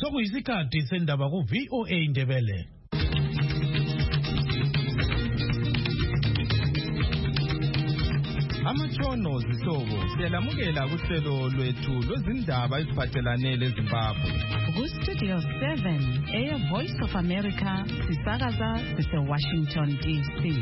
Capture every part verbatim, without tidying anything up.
Sokuyisikhathi sendaba ku V O A Ndebele. Amatshono zihlobo siyalamukela kuhlelo lwethu lwezindaba eziphathelane leZimbabwe. Ku Studio seven, Air Voice of America, sisakaza sise Washington D C.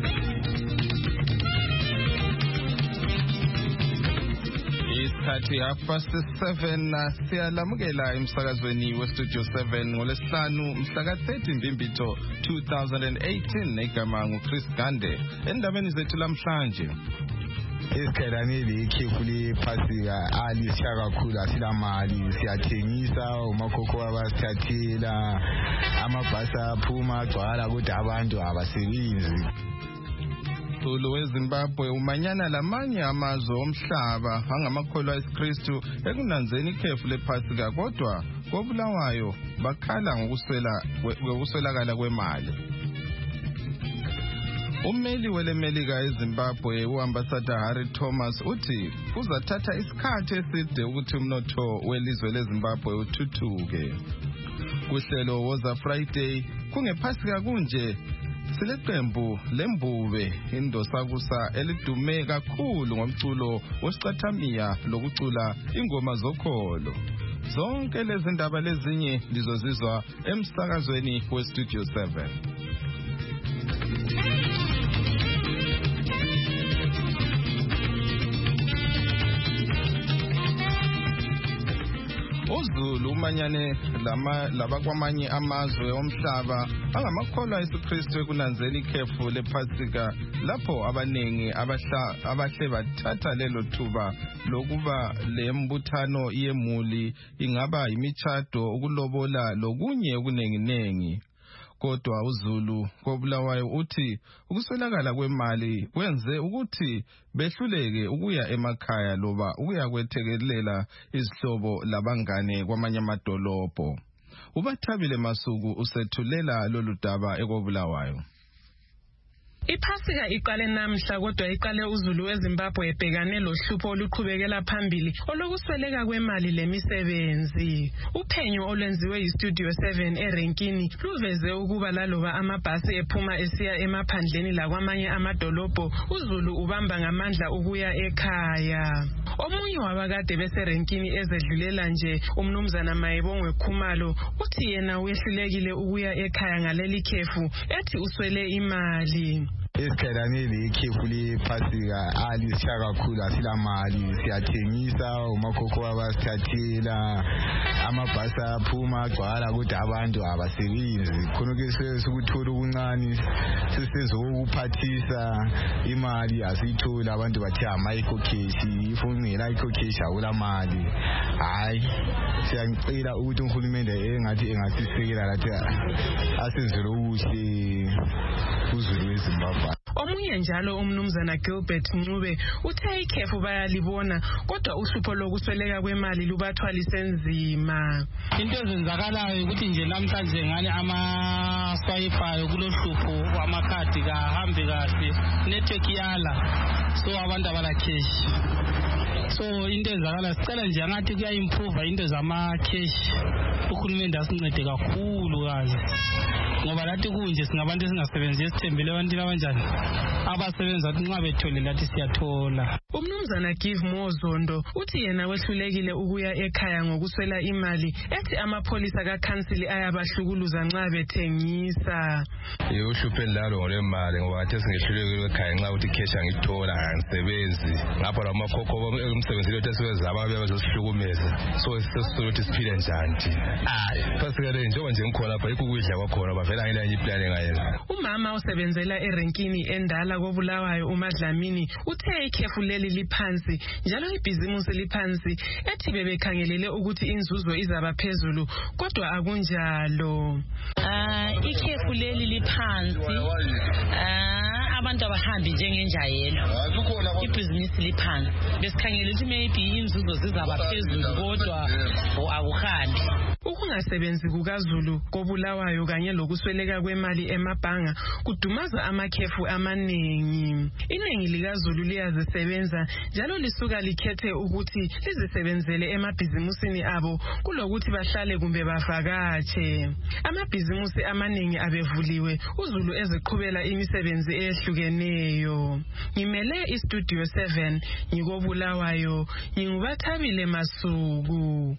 Isikhathi half past seven siyalamukela emsakazweni we Studio seven ngolesihlanu mhla ka thirty Mbimbitho two thousand eighteen negama nguChris Gande. Endabeni zethu lamhlanje Isikhalanile ikhefu lephasika alisha kakhulu asilamali siyathengisa umakhokho abasithathela amabhasi aphuma agcwala kodwa abantu abasebenzi. Umqulu weZimbabwe umanyana lamanye amazwe omhlaba angamakholwa eSikristu ekunanzeni ikhefu lephasika kodwa koBulawayo bakhala ngokuswela ngokuswelakala kwemali. Ummeli welemelika eZimbabwe uambassador Harry Thomas uthi kuzathatha isikhathi eside ukuthi umnotho welizwe leZimbabwe uthuthuke. Kuhlelo woza Friday kungephasika kunje sileqembu lembube indosakusa elidume kakhulu ngomculo wesicathamiya lokucula ingoma zokholo. Zonke lezi ndaba lezinye lizozizwa emsakazweni we Studio seven. uZulu umanyane lama labakwamanye amazwe omhlaba angamakholwa eSikristu ekunanzeni ikhefu lephasika lapho abanengi abahla abahle bathatha lelo thuba lokuba lembuthano yemuli ingaba imichado ukulobola lokunye okunenginengi. Kodwa uZulu koBulawayo uthi ukuswelakala kwemali kwenze ukuthi behluleke ukuya emakhaya loba ukuya kwethekelela izihlobo labangane kwamanye amadolobho. uBathabile Masuku usethulela lolu daba ekoBulawayo. Iphasika iqale namhla kodwa iqale uZulu weZimbabwe ebhekane lohlupho oluqhubekela phambili olokusweleka kwemali lemisebenzi. Uphenyo olwenziwe yiStudio seven eRenkini luveze ukuba laloba amabhasi ephuma esiya emaphandleni lakwamanye amadolobho uZulu ubamba ngamandla ukuya ekhaya. Omunye wabakade beseRenkini ezedlulela nje umnumzana Mayebongwe Khumalo uthi yena wehlulekile ukuya ekhaya ngaleli khefu ethi uswele imali. Isikhalanile ikhefu lephasika alisha kakhulu asilamali siyathengisa umakhokho abasithathela amabhasi aphuma agcwala kodwa abantu abasebenzi khona ke sesukuthola ukuncane sesizokuphathisa imali asithola abantu bathi amayikhokeshi ifungela ikhokeshi akulamali. Hayi siyangicela ukuthi uNkulunkulu engathi engasisekela lathi asenzele ukuthi uZulu weZimbabwe. Omunye njalo umnumzana Gilbert Ncube uthe ikhefu bayalibona kodwa uhlupho lokusweleka kwemali lubathwalise nzima. Into ezenzakalayo ukuthi nje namhlanje ngani ama swipe kulohlupho amakhadi kahambe kahle network yala so abantu abala cash. So into ezakala sicela nje ngathi kuya improve into zama cash. Uhulumende asincede kakhulu kazi. Ngoba lathi kunje singabantu esingasebenzi esithembele abantu abanjani abasebenza nxa bethole lathi siyathola. Umnumzana Give Mozondo uthi yena wehlulekile ukuya ekhaya ngokuswela imali ethi amapholisa kaCouncil ayabahlukuluza nxa bethengisa. Uhlupho endalo ngolemali ngoba athi singehlulekile ekhaya nxa uthi cash angithola angisebenzi ngapha lamakhokho umsebenzi lo tesiwenza ababe bazosihlukumeza so sesisuthi siphile njani. Hayi phasika le njengoba nje ngikhona lapha ikukudla kwakhona bavela ngile iplan ngayenza. Umama osebenzela eRenkini endala koBulawayo uMadlamini uthe ikhefu leli liphansi njalo ibhizimusi liphansi ethi bebekhangelele ukuthi inzuzo izaba phezulu kodwa akunjalo. Ah ikhefu leli liphansi ah abantu abahambi njengenjayelo ibhizinisi liphansi besikhangela ukuthi maybe inzuzo zizaba phezulu kodwa akuhambi. Ukungasebenzi kukaZulu kobulawayo kanye lokusweleka kwemali emabhanga kudumaza amakhefu amaningi. Iningi likaZulu liyazisebenza njalo lisuka likhethe ukuthi lizisebenzele emabhizimusini abo kulokuthi bahlale kumbe bavakatshe. Amabhizimusi amaningi abevuliwe, uZulu eziqhubela imisebenzi ehlukeneyo. Ngimele iStudio seven ngikobulawayo, ngingubathabile Masuku.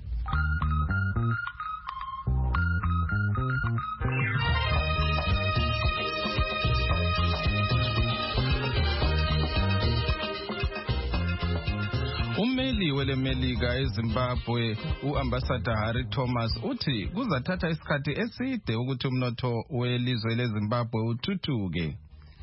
Ummeli welemelika eZimbabwe uAmbassador Harry Thomas uthi kuzathatha isikhathi eside ukuthi umnotho welizwe leZimbabwe uthuthuke.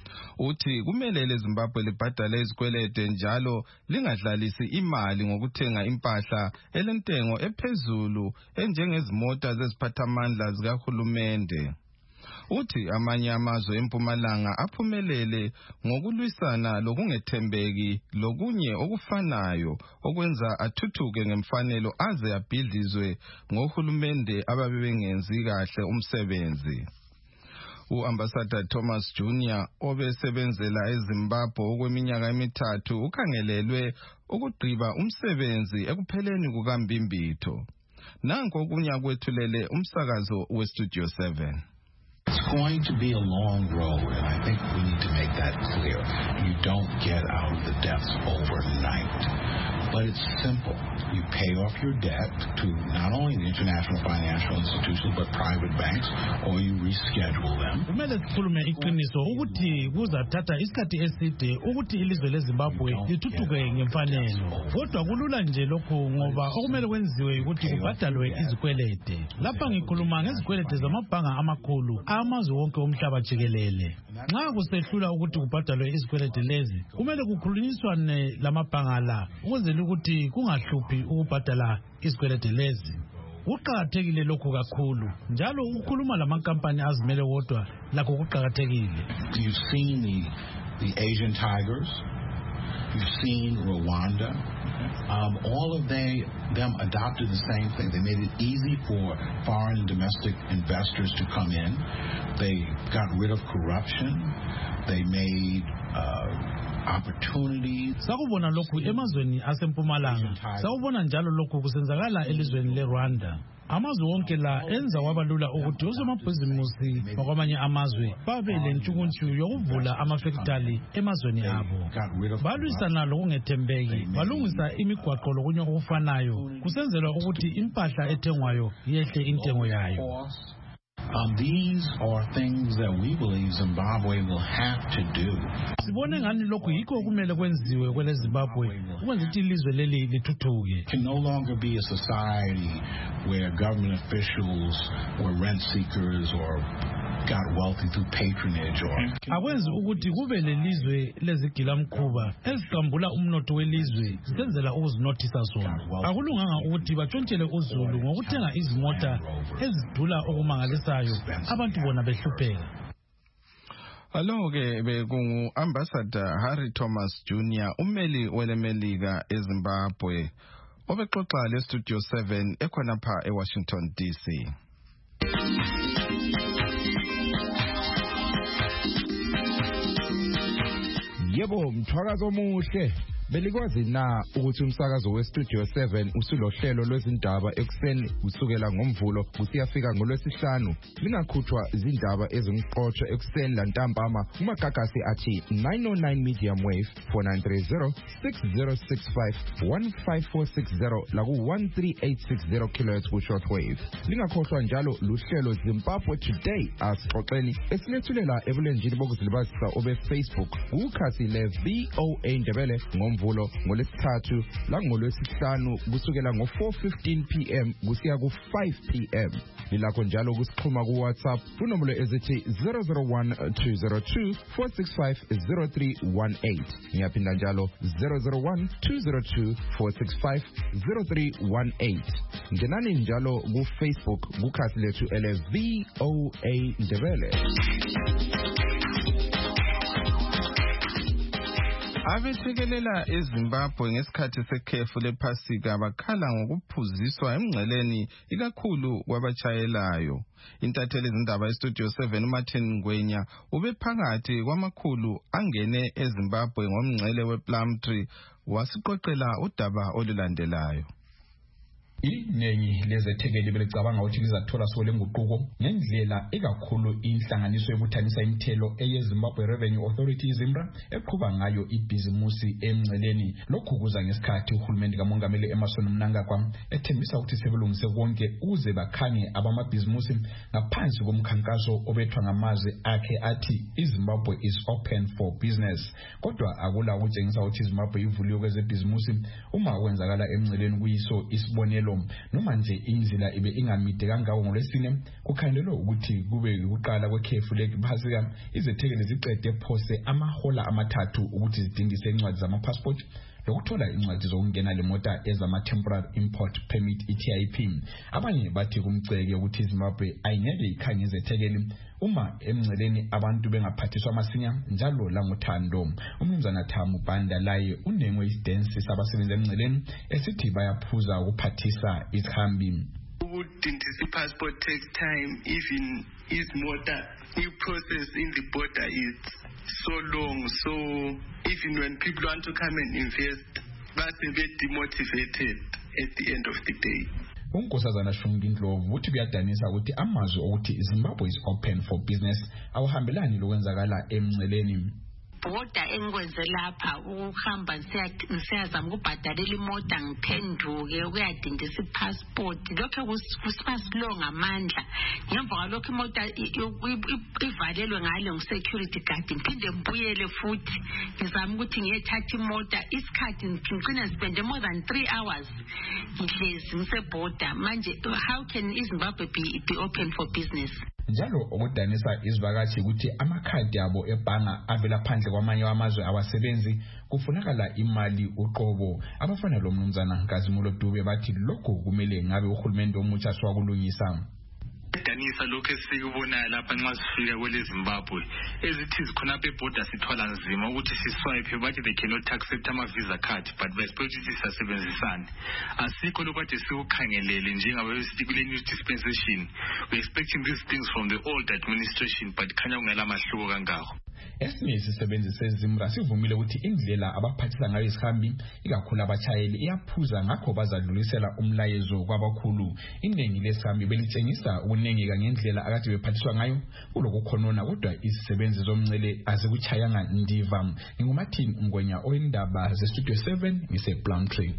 Uthi kumele leZimbabwe libhadale izikwelede njalo lingadlalisi imali ngokuthenga impahla elentengo ephezulu enjengezimota zeziphathamandla zikahulumende. Uthi amanye amazwe eMpumalanga aphumelele ngokulwisana lokungethembeki lokunye okufanayo okwenza athuthuke ngemfanelo aze abhidlizwe ngohulumende ababengenzi kahle umsebenzi. uAmbassador Thomas Junior obesebenzela eZimbabwe okweminyaka emithathu ukhangelelwe ukugqiba umsebenzi ekupheleni kukaMbimbitho. Nanko okunya kwethulele umsakazo weStudio seven. It's going to be a long road, and I think we need to make that clear. You don't get out of the debts overnight. But it's simple. You pay off your debt to not only the international financial institutions, but private banks, or you reschedule them. Kumele sikhulume iqiniso ukuthi kuzathatha isikhathi eside ukuthi ilizwe leZimbabwe lithuthuke ngemfanelo. Kodwa kulula nje lokho ngoba okumele kwenziwe ukuthi kubhadalwe izikwelede. Lapha ngikhuluma ngezikwelede zamabhanga amakhulu amazwe wonke omhlaba jikelele. Nxa kusehlula ukuthi kubhadalwe izikwelede lezi, kumele kukhulunyiswane lamabhanga la ukuze ukuthi kungahluphi ukubhadala izikwelede lezi. Kuqakathekile lokho kakhulu njalo ukukhuluma lamankampani azimele wodwa lakho kuqakathekile. You've seen the the Asian tigers, you've seen Rwanda, um, all of they them adopted the same thing. They made it easy for foreign and domestic investors to come in. They got rid of corruption. They made uh, opportunities. Sakubona lokhu emazweni asempumalanga. Sakubona njalo lokhu kusenzakala elizweni leRwanda. Amazwe wonke la enza wabalula ukuthi osomabhizimusi bakwamanye amazwe babe lentshukuntshu yokuvula amafactory emazweni abo. Balwisana lokungethembeki, balungisa imigwaqo lokunye okufanayo kusenzelwa ukuthi impahla ethengwayo yehle intengo yayo. Um, these are things that we believe Zimbabwe will have to do. Sibone ngani lokhu yikho kumele kwenziwe kwele Zimbabwe ukwenza ukuthi ilizwe leli lithuthuke. It can no longer be a society where government officials were rent seekers or got wealthy through patronage or akwenzi ukuthi kube lelizwe lezigilamkhuba eziqambula umnotho welizwe senzela ukuzinothisa zona. Akulunganga ukuthi batshontshele uZulu ngokuthenga izimota ezidula okumangalisayo abantu bona behlupheka. Alo ke bekungu Ambassador Harry Thomas Junior ummeli welemelika eZimbabwe obexoxa leStudio seven ekhona pha eWashington D C. Yebo mthwakazo omuhle belikwazi na ukuthi umsakazo weStudio seven usulohlelo lwezindaba ekseni kusukela ngomvulo kusiyafika ngolwesihlanu lingakhutshwa izindaba ezimqotho ekseni lantambama kumagagasi athi nine oh nine medium wave four nine three zero six zero six five one five four six zero laku one three eight six zero kilohertz ku shortwave. Lingakhohlwa njalo luhlelo Zimbabwe Today asixoxeni esilethulela ebulenjini bokuzilibazisa obe Facebook kukhasi le V O A Ndebele ngomvulo ngolesithathu la ngolwesihlanu kusukela ngo four fifteen p m kusiya ku five p m Lilakho njalo kusixhuma ku WhatsApp kunombolo ezithi zero zero one two zero two four six five zero three one eight. Ngiyaphinda njalo zero zero one two zero two four six five zero three one eight. Ngenani njalo ku Facebook kukhasi lethu ele V O A Ndebele. Abethikelela eZimbabwe ngesikhathi sekhefu lephasika bakhala ngokuphuziswa emngceleni ikakhulu kwabachayelayo. Intatheli izindaba eStudio seven Martin Ngwenya ubephakathi kwamakhulu angene eZimbabwe ngomngcele wePlumtree wasiqoqela udaba olulandelayo. Iningi lezethekeli belicabanga ukuthi lizathola sole nguquko ngendlela ekakhulu inhlanganiso yokuthanisa imithelo eyeZimbabwe Revenue Authority Zimbra eqhuba ngayo ibhizimusi emngceleni. Lokhu kuza ngesikhathi uhulumende kamongameli Emmerson Mnangagwa ethembisa ukuthi sebelungise konke ukuze bakhange abamabhizimusi ngaphansi komkhankaso obethwa ngamazwi akhe athi iZimbabwe is open for business. Kodwa akula ukutshengisa ukuthi iZimbabwe ivuliwe kwezebhizimusi uma kwenzakala emngceleni kuyiso isibonelo. Noma nje indlela ibe ingamide kangawo ngolwesine kukhandelwa ukuthi kube ukuqala kwekhefu lephasika izethekeli ziqede phose amahola amathathu ukuthi zidingise incwadi zamapassport lokuthola incwadi zokungena lemota ezama temporary import permit E T I P. Abanye bathi kumceke ukuthi iZimbabwe ayingeke ikhanye izethekeli uma emngceleni abantu bengaphathiswa amasinya njalo langothando. Umnumzana Thamu Banda laye unengwe isidance sabasebenzi emngceleni esithi bayaphuza ukuphathisa izihambi. Ukudindisa passport takes time, even is motor new process in the border is so long, so even when people want to come and invest, but they get demotivated at the end of the day. Unkosazana Shungi Ndlovu uthi kuyadanisa ukuthi amazwi okuthi Zimbabwe is open for business awuhambelani lokwenzakala emngceleni. Border engikwenze lapha ukuhamba ngisiyazama ukubhadalela imoto ngiphenduke ukuyadindisa ipassport lokho kusiba slow ngamandla ngemva kwalokho imoto ivalelwe ngale ngu-security guard ngiphinde ngibuyele futhi ngizama ukuthi ngiyethatha imoto isikhathi ngigcina spende more than three hours ngihlezi ngiseborder manje how can iZimbabwe be, be open for business? Njalo okudanisa izivakashi ukuthi amakhadi abo ebhanga avela phandle kwamanye amazwe abasebenzi kufunakala imali uqobo. Abafana lo mnumzana Nkazimulo Dube bathi lokho kumele ngabe uhulumende omutsha siwakulungisa. Danisa lokho esikubona lapha nxa sifika kwele Zimbabwe ezithi zikhonapha eborder sithwala nzima ukuthi siswipe bathi they cannot accept ama visa card but we expect ukuthi sisebenzisane. Asikho lokho kade sikukhangelele njengabe sithi kule new dispensation we expecting these things from the old administration but khanya kungela mahluko kangako. Esinye isisebenzi seZimbra sivumile ukuthi indlela abaphathisa ngayo isihambi ikakhulu abachayeli iyaphuza ngakho bazadlulisela umlayezo kwabakhulu. Iningi lesihambi belitshengisa ukunengeka ngendlela akade bephathiswa ngayo kulokukhonona kodwa isisebenzi zomngcele azikuchayanga ndiva. Ngumathini Ngwenya oyindaba zeStudio seven ngisePlumtree.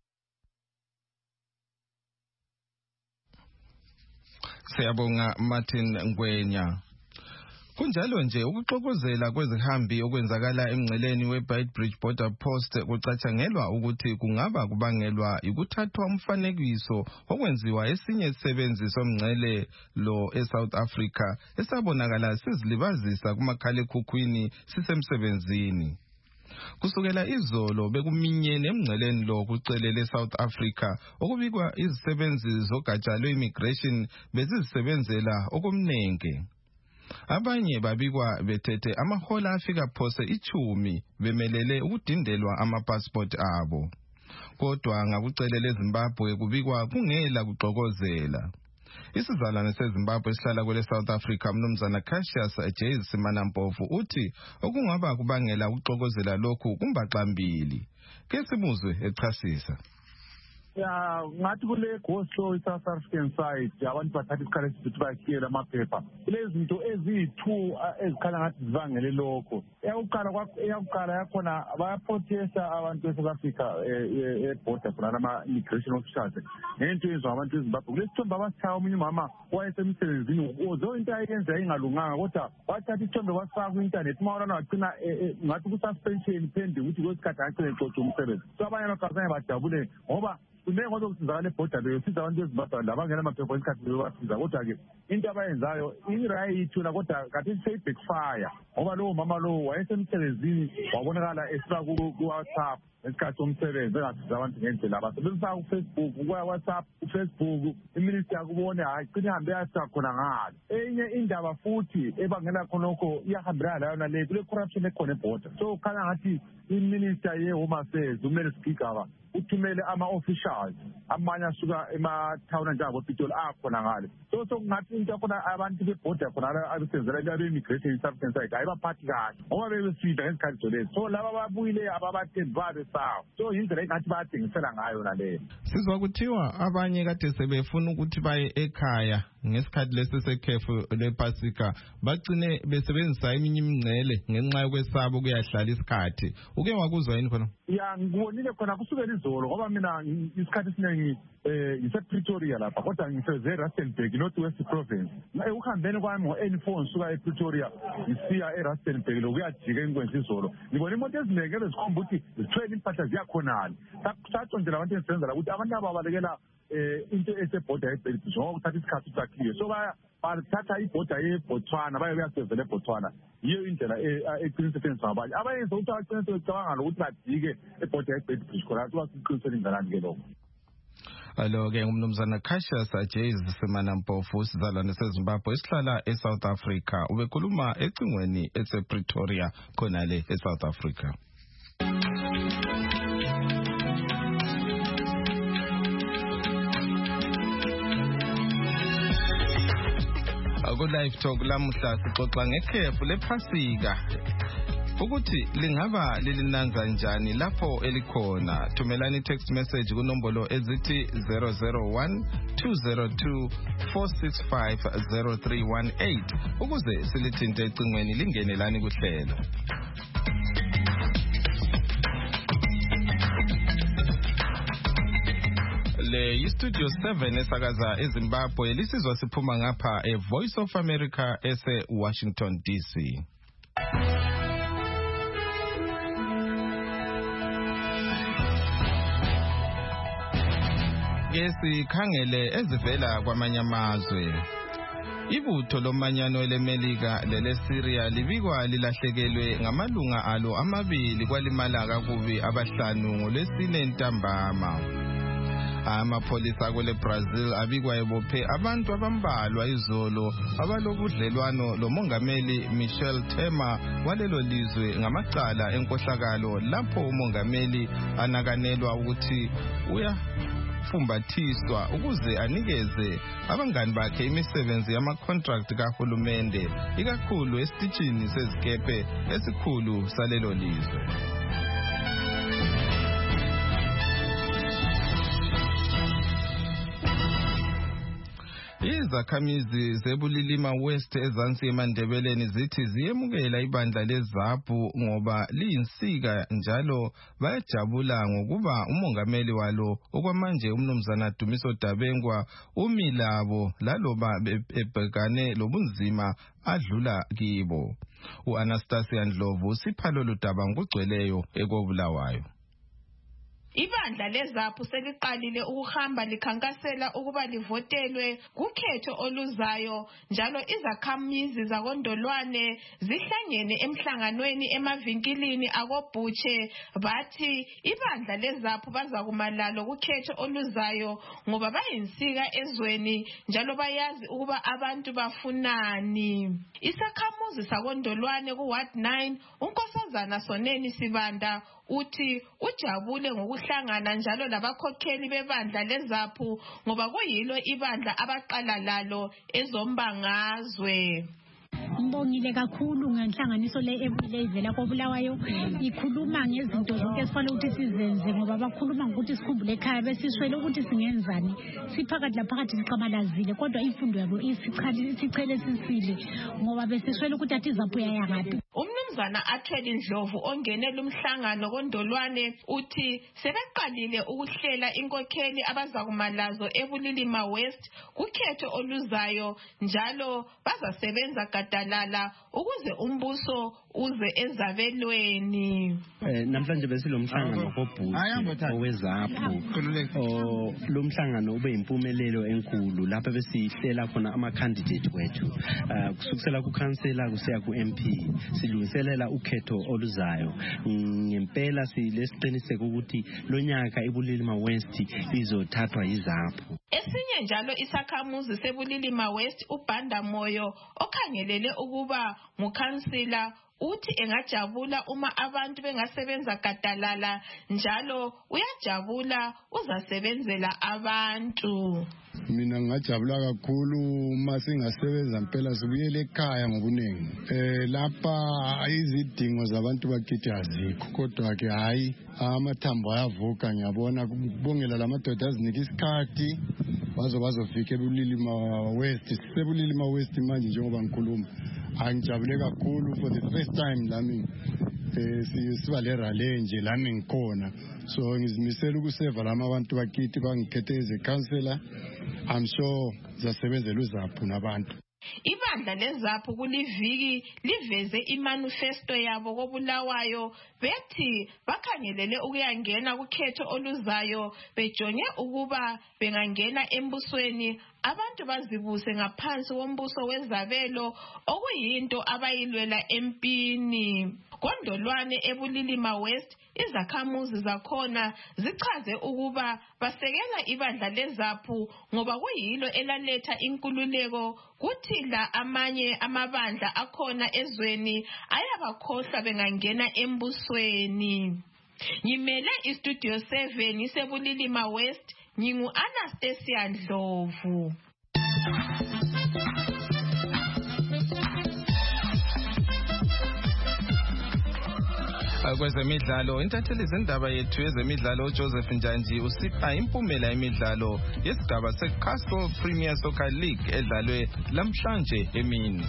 Siyabonga Martin Ngwenya. Kunjalo nje ukuxokozela kwezihambi okwenzakala emngceleni weBeitbridge Border Post kucatshangelwa ukuthi kungaba kubangelwa ukuthathwa umfanekiso okwenziwa esinye isisebenzi somngcele lo eSouth Africa esabonakala sizilibazisa kumakhalekhukhwini sisemsebenzini. Kusukela izolo bekuminyene emngceleni lo kucelele South Africa okubikwa izisebenzi zogatsha lwe-immigration bezisebenzela okumnenge. Abanye babikwa bethethe amahola afika phose ichumi bemelele ukudindelwa amapassport abo. Kodwa ngakucelele Zimbabwe kubikwa kungela kuxokozela. Isizalwane seZimbabwe sihlala kwele South Africa mnumzana Cassius J Simanampofu uthi okungaba kubangela ukuxokozela lokhu kumbaxambili. Ke simuzwe echasisa. Ya ngathi kule gospel iSouth African side abantu bathatha isikhala esithi bakhiyela amaphepha lezi zinto eziyi-two ezikhala ngathi zivangele lokho. Eyakuqala eyakuqala yakhona bayaprotesta abantu eSouth Africa eborder khona ama-immigration officials ngento eyenziwa abantu eZimbabwe. Kule sithombe abasithaya omunye umama wayesemsebenzini zo into ayenza yayingalunganga kodwa wathatha isithombe wasifaka ku-internet umawolana wagcina ngathi ku-suspension pending ukuthi kwesikhathi agcine exotsha umsebenzi. So abanye amabhazane bajabule ngoba kunenge ngoba kusizakala ebhoda leyo siza abantu ezimbabwe labangena amaphepha esikhathi bebasiza kodwa-ke into abayenzayo i-right yona kodwa kathi seyi-backfire ngoba lowo mama lowo wayesemsebenzini wabonakala esuka ku-WhatsApp ngesikhathi somsebenzi engasiza abantu ngendlela abasebenzisa ufacebook kuwa-WhatsApp ufacebook iminister yakubone hayi cina ihambe yasiza khona ngalo enye indaba futhi ebangela khonokho iyahambelana layo nale kule corruption ekhona ebhoda so khanya ngathi iminister ye-Home Affairs umele Sigaba uthumele ama-officials amanye asuka emathawuni njengabopitoli akhona ngale so sokungathi into yakhona abantu bebhoda khona abesenzela abe-immigration substance side ayibaphathi kahle ngoba bebesida ngezikhathi zolezi so laba babuyile ababathembi babesawo so yindlela engathi bayadengisela ngayo naleyo. Sizwa kuthiwa abanye kade sebefuna ukuthi baye ekhaya ngesikhathi lesi sekhefu lepasika bagcine besebenzisa eminye imingcele ngenxa yokwesaba ukuyahlala isikhathi. Uke wakuzwa yini khona? Ya ngibonile khona kusukela izolo ngoba mina isikhathi esiningi eh ngise-Pretoria lapha kodwa ngiseze eRustenburg North West Province. Ukuhambeni kwami ngo-N four ngisuka ePretoria ngisiya eRustenburg lokuyajika enkwenzi izolo. Ngibona imoto eziningi ezikhomba ukuthi zithwele impahla ziyakhonala. Saconjela abantu esenzela ukuthi abantu ababalekela eh into esebhoda eBelgium ngoba kuthatha isikhathi sakhiwe so baya bathatha ibhoda yeBotswana baye kuyasevela eBotswana yiyo indlela eqinisekisa abanye abayenza ukuthi aqinise becabanga ukuthi bajike ebhoda yeBelgium khona kuba kuqinisele ingalani ke lokho. Alo ke umnumzana Cassius Ajay Semana Mpofu sizalwane seZimbabwe esihlala eSouth Africa ubekhuluma ecingweni esePretoria khona le eSouth Africa. Ku live talk lamuhla sixoxa ngekhefu lephasika ukuthi lingaba lilinanza njani lapho elikhona. Thumelani text message kunombolo ezithi zero zero one two zero two four six five zero three one eight ukuze silithinte ecingweni lingenelani kuhlelo. Le Studio seven esakaza eZimbabwe lisizwa siphuma ngapha e Voice of America ese Washington D C. Gesi khangele ezivela kwamanye amazwe. Ibutho lomanyano leMelika lele Syria libikwa lilahlekelwe ngamalunga alo amabili kwalimala kakubi abahlanu ngolwesine ntambama. Amapolisa kwele Brazil abikwa ebophe abantu abambalwa izolo abalobudlelwano lomongameli Michel Temer walelo lizwe ngamacala enkohlakalo lapho umongameli anakanelwa ukuthi uya fumbathiswa ukuze anikeze abangani bakhe imisebenzi yama-contract kahulumende ikakhulu esitishini sezikepe esikhulu salelo lizwe. Izakhamizi zebulilima West ezansi eMandebeleni zithi ziyemukela ibandla leZAPU ngoba liyinsika njalo bayajabula ngokuba umongameli walo okwamanje umnumzana Dumiso Dabengwa umilabo laloba ebhekane lobunzima adlula kibo. uAnastasia Ndlovu siphalo ludaba ngugcweleyo ekobulawayo. Ibandla leZAPU seliqalile ukuhamba likhankasela ukuba livotelwe kukhetho oluzayo njalo izakhamizi zakondolwane zihlangene emhlanganweni emavinkilini akobhutshe bathi ibandla leZAPU bazakumalalo kukhetho oluzayo ngoba bayinsika ezweni njalo bayazi ukuba abantu bafunani. Isakhamuzi sakondolwane ku Ward nine uNkosazana Soneni Sibanda uthi ujabule ngokuhlangana njalo labakhokheli bebandla leZAPU ngoba kuyilo ibandla abaqala lalo ezombangazwe. Ngibongile kakhulu ngenhlanganiso le evela koBulawayo ikhuluma ngezinto zonke esifanele ukuthi sizenze ngoba bakhuluma ngokuthi sikhumbule ekhaya besiswele ukuthi singenzani siphakathi laphakathi siqamalazile kodwa imfundo yabo isichali isichele sisile ngoba besiswele ukuthi athi iZAPU yayangaphi. Umnumzana Athweli Ndlovu ongenela umhlangano kondolwane uthi sebeqalile ukuhlela inkokheli abazakumalazo eBulilima West kukhetho oluzayo njalo bazasebenza gadalala ukuze umbuso uze ezabelweni. Eh namhlanje besilomhlangano kobhuti owezapho. Oh lo mhlangano ube impumelelo enkulu lapha besihlela khona ama candidate wethu. Uh, kusukela ku councillor kusiya ku M P silungiselela ukhetho oluzayo. Ngempela silesiqiniseko ukuthi lonyaka eBulilima West izothathwa yizapho. Esinye njalo isakhamuzi seBulilima West uBhanda Moyo okhangelele ukuba ngukhansila uthi engajabula uma abantu bengasebenza gadalala njalo uyajabula uzasebenzela abantu. Mina ngajabula kakhulu uma singasebenza impela sibuyele ekhaya ngobunengi. Eh lapha izidingo zabantu bakithi azikho kodwa ke hayi amathambo ayavuka ngiyabona kubongela lamadoda azinika isikhathi bazo bazofika eBulilima West. Sebulilima West manje njengoba ngikhuluma angijabule kakhulu for the first time lami eh siba le rally nje lami ngikhona so ngizimisela ukuseva lama abantu bakithi bangikhethe as a councillor. I'm sure zasebenzela uzapho nabantu. Ibandla lezapho kuliviki liveze imanifesto yabo kobulawayo bethi bakhangelele ukuyangena kukhetho oluzayo bejonge ukuba bengangena embusweni abantu bazibuse ngaphansi kombuso wezabelo okuyinto abayilwela empini. Kondolwane eBulilima West izakhamuzi zakhona zichaze ukuba basekela ibandla lezapho ngoba kuyilo elaletha inkululeko kuthi la amanye amabandla akhona ezweni ayabakhohlwa bengangena embusweni. Ngimele iStudio seven iseBulilima West ngingu Anastasia Ndlovu. Kwezemidlalo intatheli zindaba yethu yezemidlalo uJoseph Njanji usipha impumela emidlalo yesigaba seCastle Premier Soccer League edlalwe lamhlanje emini.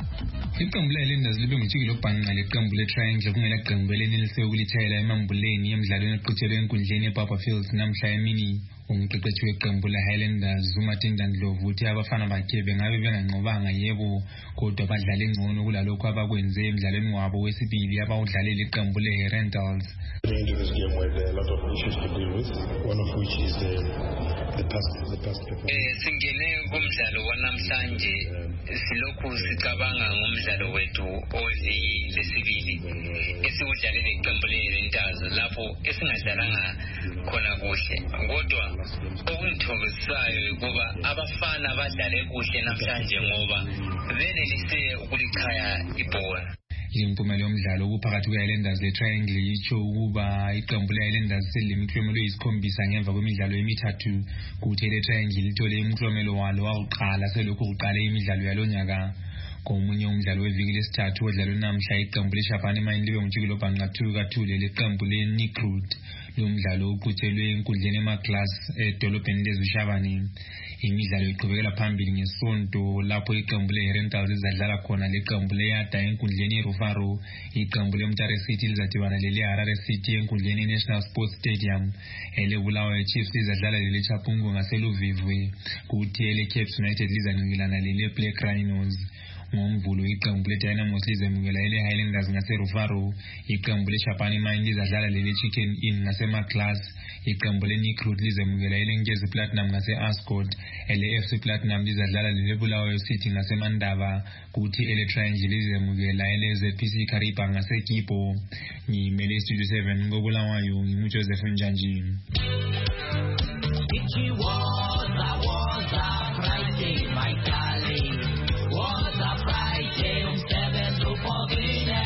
Iqembu leLenders libe ngijiki lobhanqa leqembu leTriangle kungela qembu elenelise ukulithayela emambuleni emidlalweni eqhutshelwe enkundleni ePapa Fields namhla emini. Umqeqeshi weqembu leHighlanders uMatinda Ndlovu uthi abafana bakhe bengabe benganqobanga yebo kodwa badlala engcono kulalokho abakwenze emidlalweni wabo wesibili abawudlalela iqembu leRentals. Into this game with a lot of issues to deal with, one of which is the the past the past performance. Eh singene kumdlalo wanamhlanje silokhu sicabanga ngomdlalo wethu oweviki lesibili esiwudlalele iqembu leRentals lapho esingadlalanga khona kuhle kodwa okungithokozisayo ukuba abafana badlale kuhle namhlanje ngoba benelise ukulikhaya ibhola. Impumela yomdlalo kuphakathi kweHighlanders leTriangle yicho ukuba iqembu leHighlanders selimklomelo isikhombisa ngemva kwemidlalo emithathu kuthi leTriangle lithole imklomelo walo waqala selokhu kuqala imidlalo yalonyaka. Komunye umdlalo weviki lesithathu odlalwe namhla iqembu leShapani Mine libe ngijiki lobhanqa two kathule leqembu leNikrut. Lo mdlalo uqhutshelwe enkundleni eMaglass edolobheni leZishabani. Imidlalo iqhubekela phambili ngesonto lapho iqembu leRentals izadlala khona leqembu leYada enkundleni eRufaro. Iqembu leMtare City lizadibana leHarare City enkundleni eNational Sports Stadium. EleBulawayo Chiefs izadlala leChapungu ngaseluvivwe. Kuthi eleCapes United lizanqikilana leBlack Rhinos. Ngomvulo iqembu leDynamos lizamukela eleHighlanders ngaseRufaro. Iqembu leShapani Mine lizadlala leChicken Inn ngaseMaglass. Iqembu leNikrut lizamukela eleNkezi Platinum ngaseAscot. eleF C Platinum lizadlala leBulawayo City ngaseMandaba. Kuthi eleTriangle lizamukela eleZ P C Kariba ngaseKipo. Ngimele iStudio seven ngobulawayo ngimuJoseph Njanji. It was a was a Friday, my darling. Was a Friday, um seven to fourteen.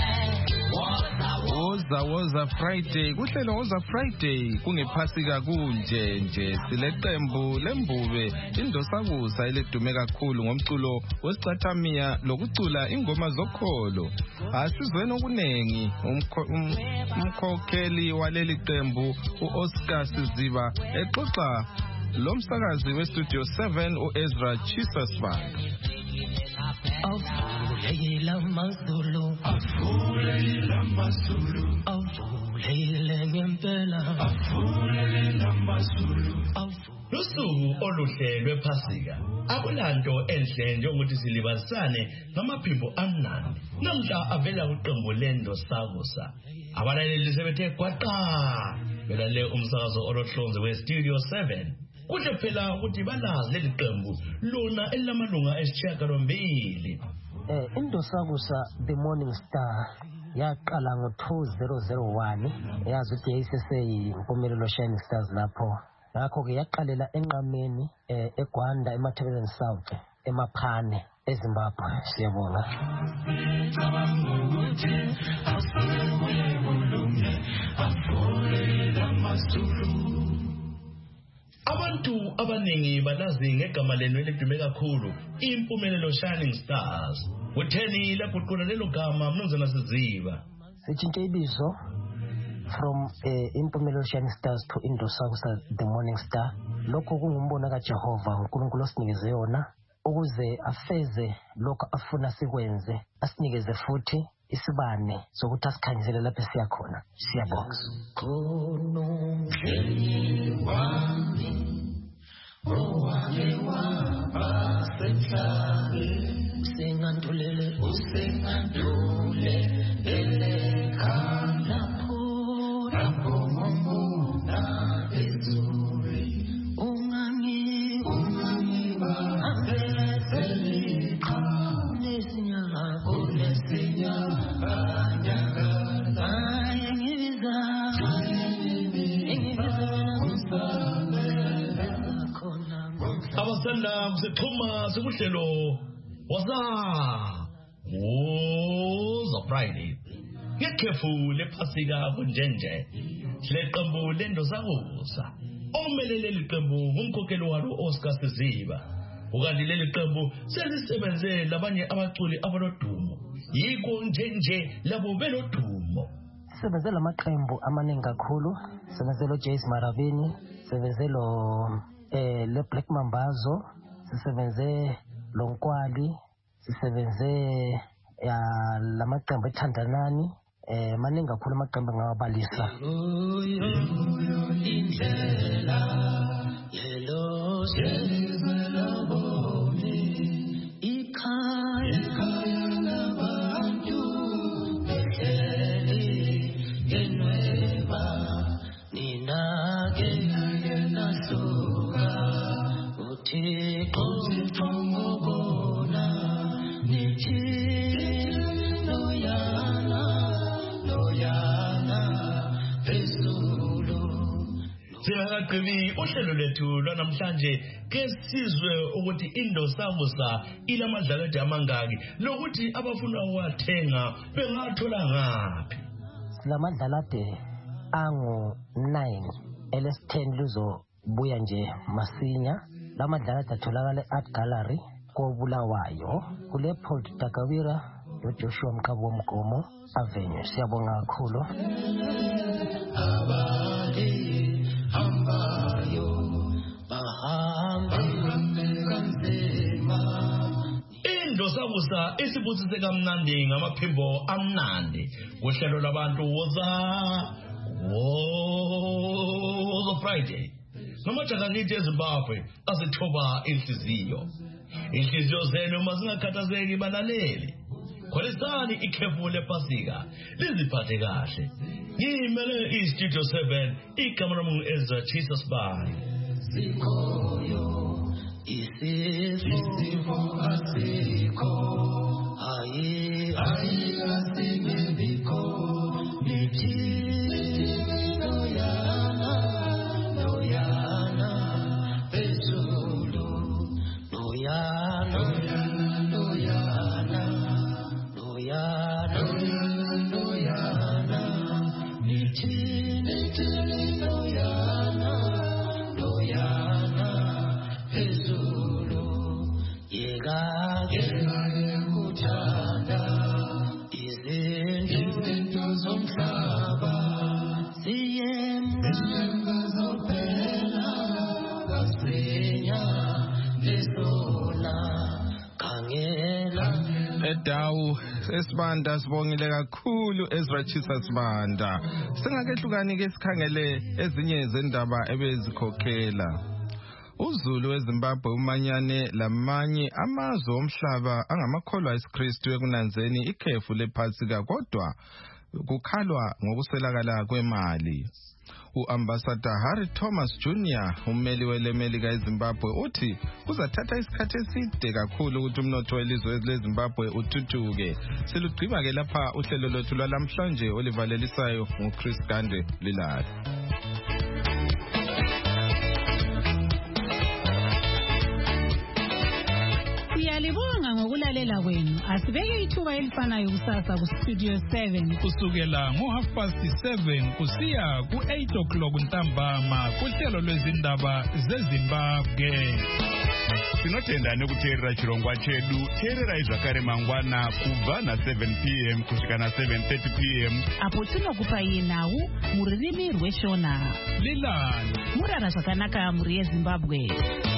Woza woza Friday kuhlelo woza Friday kungephasika kunje nje sileqembu lembube indosakusa eledume kakhulu ngomculo wesicathamiya lokucula ingoma zokholo. Asizweni okunengi umkhokheli waleli qembu uOscar Siziba exoxa lo msakazi weStudio seven uEzra Chisasband. Avulekile amazulu avulekile amazulu avulekile ngempela avulekile amazulu Lusuku oluhle lwephasika akulanto enhle njengokuthi silibazisane ngamaphimbo amnandi namhla avela kuqembu lendo sakusa abalaleli sebethe kwaqa belale umsakazo olohlonze we-Studio seven kuhle phela ukuthi balazi leli qembu lona elilamalunga esishiyagalombili eh indo sakusa the morning star yaqala ngo two thousand one yazi ukuthi yayisesey impumelelo Shining Stars lapho ngakho ke yaqalela enqameni eh eGwanda eMatabeleland South emaphane eZimbabwe siyabonga Abantu abaningi balazi ngegama lenu elidume kakhulu impumelelo Shining Stars utheni laguqula lelo gama mnumzana Siziba sitshintshe ibizo from uh, impumelelo Shining Stars to Indo Sakusa the Morning Star lokho kungumbono kaJehova uNkulunkulu osinikeze yona ukuze afeze lokho afuna sikwenze asinikeze futhi isibane sokuthi asikhanyisele lapho siya khona siyabonga kono ngeni wami owake wabasenhlale usengandulele usengandulele ekhaya lapho ngomona ezuri ungangi ungangi bazelika nesinyanga nesinyanga nyanga ay ngibiza ngibiza abasanda kusixhuma sikuhlelo wasa ngoza Friday ngekhefu lephasika kunjenje leqembu lendo sakusa omelele leqembu ngumkhokheli walo Oscar Siziba ukanti leli qembu selisebenze labanye abaculi abalodumo yiko njenje labo belodumo sebenze lamaqembu amaningi kakhulu sebenze lo Jace Maravini sebenze lo eh le Black Mambazo sisebenze lo Nkwali sisebenze ya lamaqembu ethandanani eh maningi kakhulu amaqembu ngawabalisa indlela yelo sezela boni ikhaya ikhaya labantu behleli genweba nina genayena suka uthixo uthongobona nithi loyana loyana phezulu Siyaqhabi uhlelo lethu lwanamhlanje kesizwe ukuthi Indo Sakusa ilamadlakade amangaki lokuthi abafuna ukwathenga bengathola ngapi silamadlalade angu nine L S ten luzobuya nje masinya lamadlalade atholakala Art Gallery koBulawayo kule Paul Takawira no Joshua Mkabo Mgomo Avenue siyabonga kakhulu abade hambayo bahambe kanzima Indo Sakusa isibusise kamnandi ngamaphimbo amnandi kuhlelo labantu woza woza Friday namajaha ngithi eZimbabwe asithoba inhliziyo inhliziyo zenu mazingakhathazeki balaleli kholisani ikhefu lephasika liziphathe kahle ngimele iStudio seven igama lami Ezra Jesus Bani sikhoyo isifo asikho ayi ayi asingebikho nithi loyana loyana phezulu loyana loyana loyana loyana nithi nithi loyana loyana phezulu yeka yeka kuthanda izinto zomhlaba siyemba zophela kasinya lesona kange edawu esibanda sibongile kakhulu Ezra Chisa Sibanda. Singakehlukani ke sikhangele ezinye zendaba ebezikhokhela. uZulu weZimbabwe umanyane lamanye amazwe omhlaba angamakholwa eSikristu ekunanzeni ikhefu lePhasika kodwa kukhalwa ngokuswelakala kwemali. U-Ambassador Harry Thomas Junior ummeli welemelika eZimbabwe uthi kuzathatha isikhathi eside kakhulu ukuthi umnotho welizwe leZimbabwe uthuthuke. Silugqiba ke lapha uhlelo lwethu lwalamhlanje olivalelisayo nguChris Gande Lilala. Siyalibonga ngokulalela kwenu. Asibeke ithuba elifanayo kusasa ku Studio seven kusukela ngo half past seven kusiya ku eight o'clock ntambama kuhlelo lwezindaba zeZimbabwe. Tinotenda nekuteerera chirongwa chedu. Teerera zvakare mangwana kubva na seven p m kusvika na seven thirty p m apo tinokupai nhau mururimi rweshona. Lilani murara zvakanaka muri yeZimbabwe.